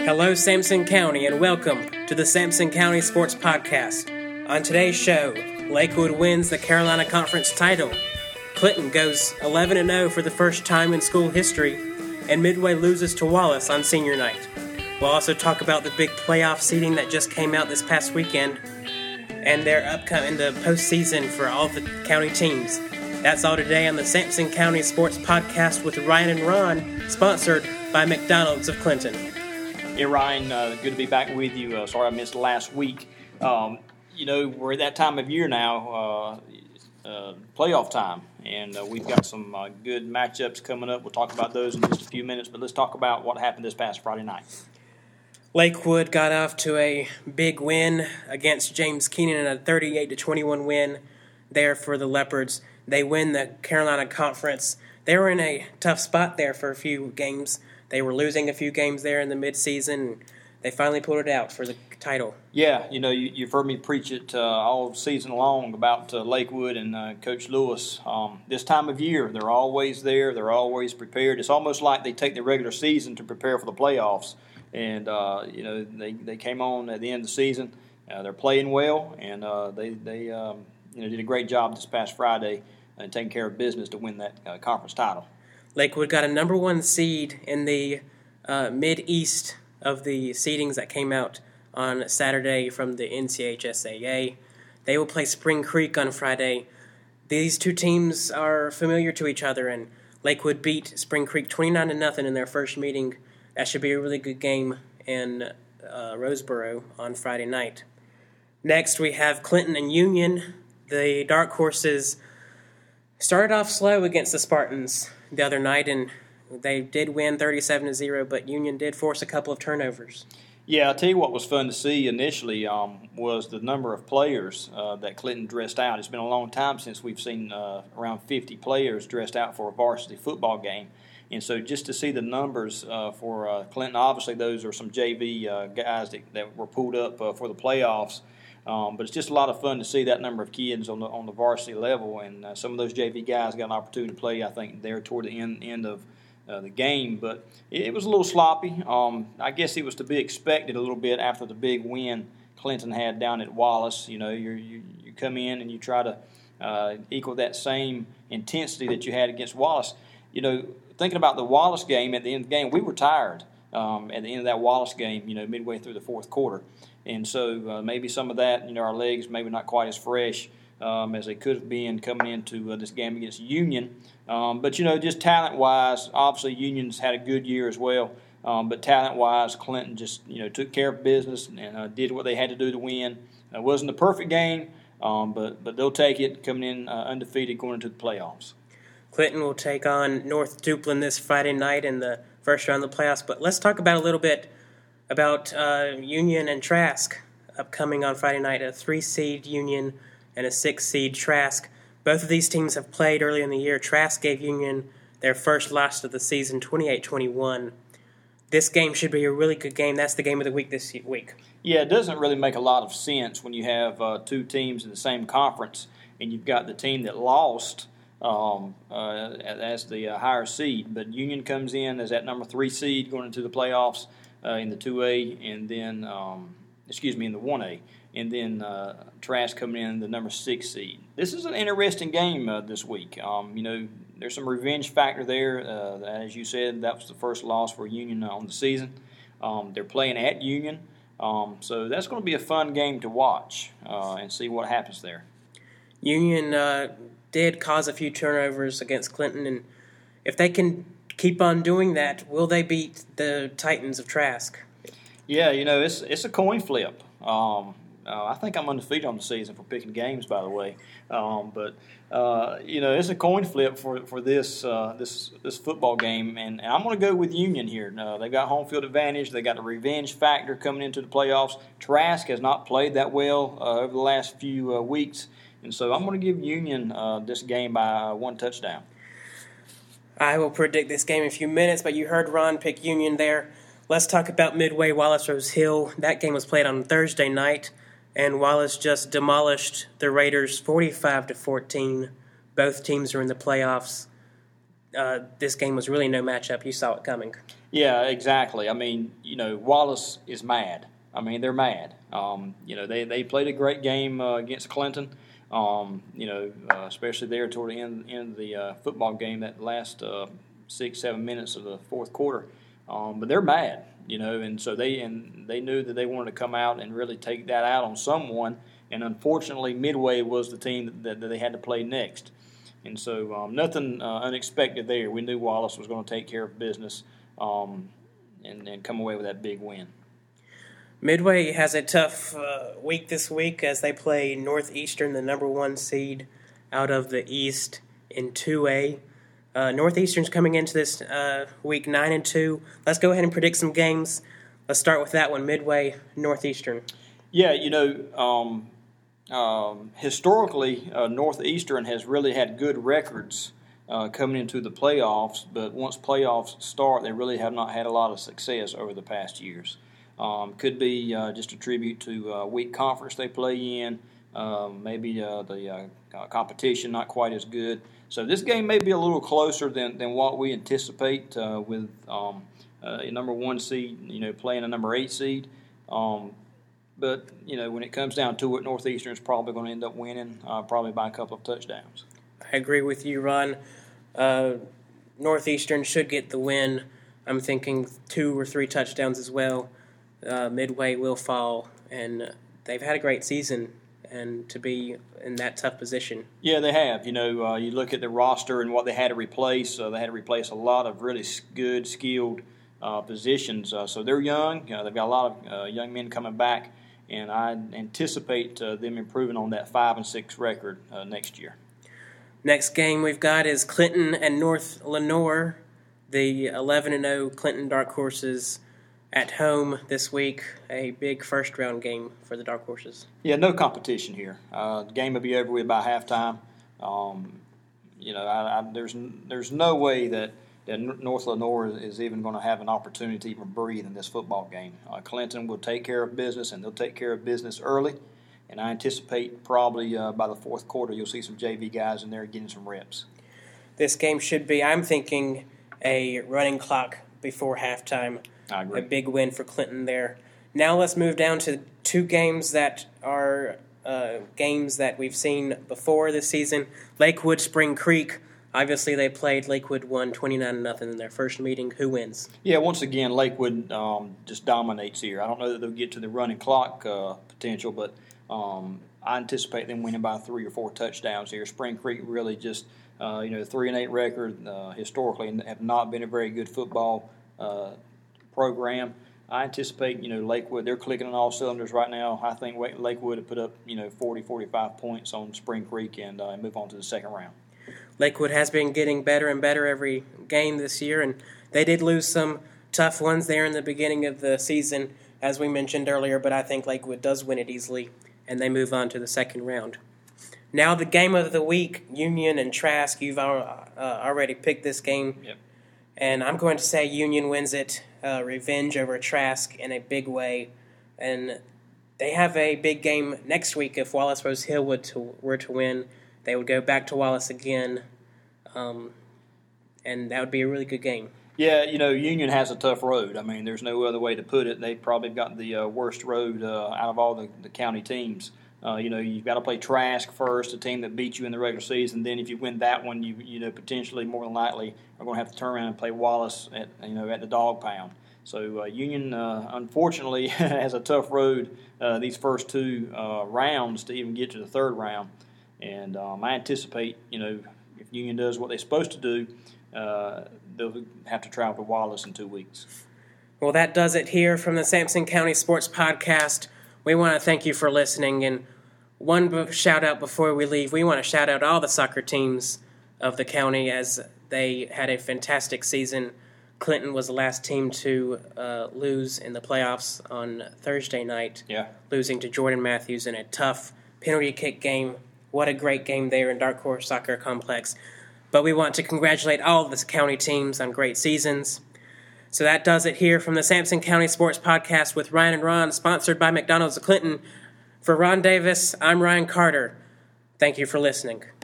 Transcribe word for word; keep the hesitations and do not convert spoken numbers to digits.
Hello, Sampson County, and welcome to the Sampson County Sports Podcast. On today's show, Lakewood wins the Carolina Conference title, Clinton goes eleven and oh for the first time in school history, and Midway loses to Wallace on senior night. We'll also talk about the big playoff seeding that just came out this past weekend, and their upcoming the postseason for all the county teams. That's all today on the Sampson County Sports Podcast with Ryan and Ron, sponsored by McDonald's of Clinton. Hey, Ryan, uh, good to be back with you. Uh, sorry I missed last week. Um, you know, we're at that time of year now, uh, uh, playoff time, and uh, we've got some uh, good matchups coming up. We'll talk about those in just a few minutes, but let's talk about what happened this past Friday night. Lakewood got off to a big win against James Keenan in a thirty-eight to twenty-one win there for the Leopards. They win the Carolina Conference. They were in a tough spot there for a few games. They were losing a few games there in the midseason. They finally pulled it out for the title. Yeah, you know, you, you've heard me preach it uh, all season long about uh, Lakewood and uh, Coach Lewis. Um, this time of year, they're always there. They're always prepared. It's almost like they take the regular season to prepare for the playoffs. And, uh, you know, they, they came on at the end of the season. Uh, they're playing well, and uh, they, they um, you know, did a great job this past Friday and taking care of business to win that uh, conference title. Lakewood got a number one seed in the uh, mid-east of the seedings that came out on Saturday from the N C H S A A. They will play Spring Creek on Friday. These two teams are familiar to each other, and Lakewood beat Spring Creek twenty-nine to nothing in their first meeting. That should be a really good game in uh, Roseboro on Friday night. Next, we have Clinton and Union. The Dark Horses started off slow against the Spartans the other night, and they did win thirty-seven to zero, but Union did force a couple of turnovers. Yeah, I'll tell you what was fun to see initially um, was the number of players uh, that Clinton dressed out. It's been a long time since we've seen uh, around fifty players dressed out for a varsity football game. And so just to see the numbers uh, for uh, Clinton, obviously those are some J V uh, guys that, that were pulled up uh, for the playoffs. Um, but it's just a lot of fun to see that number of kids on the on the varsity level, and uh, some of those J V guys got an opportunity to play, I think, there toward the end end of uh, the game. But it, it was a little sloppy. Um, I guess it was to be expected a little bit after the big win Clinton had down at Wallace. You know, you you you come in and you try to uh, equal that same intensity that you had against Wallace. You know, thinking about the Wallace game, at the end of the game, we were tired um, at the end of that Wallace game, you know, midway through the fourth quarter. And so uh, maybe some of that, you know, our legs maybe not quite as fresh um, as they could have been coming into uh, this game against Union. Um, but, you know, just talent-wise, obviously Union's had a good year as well. Um, but talent-wise, Clinton just, you know, took care of business and uh, did what they had to do to win. It wasn't a perfect game, um, but, but they'll take it coming in uh, undefeated going into the playoffs. Clinton will take on North Duplin this Friday night in the first round of the playoffs. But let's talk about a little bit about uh, Union and Trask upcoming on Friday night, a three-seed Union and a six-seed Trask. Both of these teams have played early in the year. Trask gave Union their first loss of the season, twenty-eight twenty-one. This game should be a really good game. That's the game of the week this week. Yeah, it doesn't really make a lot of sense when you have uh, two teams in the same conference and you've got the team that lost um, uh, as the uh, higher seed. But Union comes in as that number three seed going into the playoffs. Uh, in the two A, and then, um, excuse me, in the one A, and then uh, Trask coming in the number six seed. This is an interesting game uh, this week. Um, you know, there's some revenge factor there. Uh, as you said, that was the first loss for Union on the season. Um, they're playing at Union, um, so that's going to be a fun game to watch uh, and see what happens there. Union uh, did cause a few turnovers against Clinton, and if they can keep on doing that, will they beat the Titans of Trask? Yeah, you know, it's it's a coin flip. Um, uh, I think I'm undefeated on the season for picking games, by the way. Um, but uh, you know, it's a coin flip for for this uh, this this football game, and, and I'm going to go with Union here. Uh, they've got home field advantage. They got the revenge factor coming into the playoffs. Trask has not played that well uh, over the last few uh, weeks, and so I'm going to give Union uh, this game by one touchdown. I will predict this game in a few minutes, but you heard Ron pick Union there. Let's talk about Midway Wallace Rose Hill. That game was played on Thursday night, and Wallace just demolished the Raiders forty-five to fourteen. Both teams are in the playoffs. Uh, this game was really no matchup. You saw it coming. Yeah, exactly. I mean, you know, Wallace is mad. I mean, they're mad. Um, you know, they, they played a great game uh, against Clinton. Um, you know, uh, especially there toward the end, end of the uh, football game, that last uh, six, seven minutes of the fourth quarter. Um, but they're mad, you know, and so they and they knew that they wanted to come out and really take that out on someone. And unfortunately, Midway was the team that, that they had to play next. And so um, nothing uh, unexpected there. We knew Wallace was going to take care of business um, and, and come away with that big win. Midway has a tough uh, week this week as they play Northeastern, the number one seed out of the East in two A. Uh, Northeastern's coming into this uh, week nine and two. Let's go ahead and predict some games. Let's start with that one, Midway, Northeastern. Yeah, you know, um, um, historically, uh, Northeastern has really had good records uh, coming into the playoffs, but once playoffs start, they really have not had a lot of success over the past years. Um, could be uh, just a tribute to uh, weak conference they play in, um, maybe uh, the uh, competition not quite as good. So this game may be a little closer than, than what we anticipate uh, with um, uh, a number one seed, you know, playing a number eight seed. Um, but, you know, when it comes down to it, Northeastern is probably going to end up winning, uh, probably by a couple of touchdowns. I agree with you, Ron. Uh, Northeastern should get the win. I'm thinking two or three touchdowns as well. Uh, Midway will fall, and they've had a great season, and to be in that tough position. Yeah, they have. You know, uh, you look at the roster and what they had to replace. Uh, they had to replace a lot of really good, skilled uh, positions. Uh, so they're young. You know, they've got a lot of uh, young men coming back, and I anticipate uh, them improving on that five and six record uh, next year. Next game we've got is Clinton and North Lenoir, the eleven and oh Clinton Dark Horses at home this week, a big first-round game for the Dark Horses. Yeah, no competition here. Uh, the game will be over with by halftime. Um, you know, I, I, there's there's no way that, that North Lenoir is even going to have an opportunity to even breathe in this football game. Uh, Clinton will take care of business, and they'll take care of business early. And I anticipate probably uh, by the fourth quarter you'll see some J V guys in there getting some reps. This game should be, I'm thinking, a running clock before halftime. I agree. A big win for Clinton there. Now let's move down to two games that are uh, games that we've seen before this season. Lakewood, Spring Creek. Obviously, they played. Lakewood won twenty-nine to nothing in their first meeting. Who wins? Yeah, once again, Lakewood um, just dominates here. I don't know that they'll get to the running clock uh, potential, but um, I anticipate them winning by three or four touchdowns here. Spring Creek really just, uh, you know, three and eight record uh, historically have not been a very good football uh program. I anticipate, you know, Lakewood, they're clicking on all cylinders right now. I think Lakewood will put up, you know, forty, forty-five points on Spring Creek and uh, move on to the second round. Lakewood has been getting better and better every game this year, and they did lose some tough ones there in the beginning of the season, as we mentioned earlier, but I think Lakewood does win it easily, and they move on to the second round. Now the game of the week, Union and Trask. You've uh, already picked this game. Yep. And I'm going to say Union wins it, uh, revenge over Trask in a big way. And they have a big game next week. If Wallace Rose Hill would to, were to win, they would go back to Wallace again. Um, and that would be a really good game. Yeah, you know, Union has a tough road. I mean, there's no other way to put it. They've probably got the uh, worst road uh, out of all the, the county teams. Uh, you know, you've got to play Trask first, a team that beat you in the regular season. Then, if you win that one, you you know potentially more than likely are going to have to turn around and play Wallace at you know at the Dog Pound. So uh, Union, uh, unfortunately, has a tough road uh, these first two uh, rounds to even get to the third round. And um, I anticipate, you know, if Union does what they're supposed to do, uh, they'll have to travel to Wallace in two weeks. Well, that does it here from the Sampson County Sports Podcast. We want to thank you for listening, and one shout-out before we leave. We want to shout out all the soccer teams of the county as they had a fantastic season. Clinton was the last team to uh, lose in the playoffs on Thursday night, yeah. losing to Jordan Matthews in a tough penalty kick game. What a great game there in Dark Horse Soccer Complex. But we want to congratulate all of the county teams on great seasons. So that does it here from the Sampson County Sports Podcast with Ryan and Ron, sponsored by McDonald's of Clinton. For Ron Davis, I'm Ryan Carter. Thank you for listening.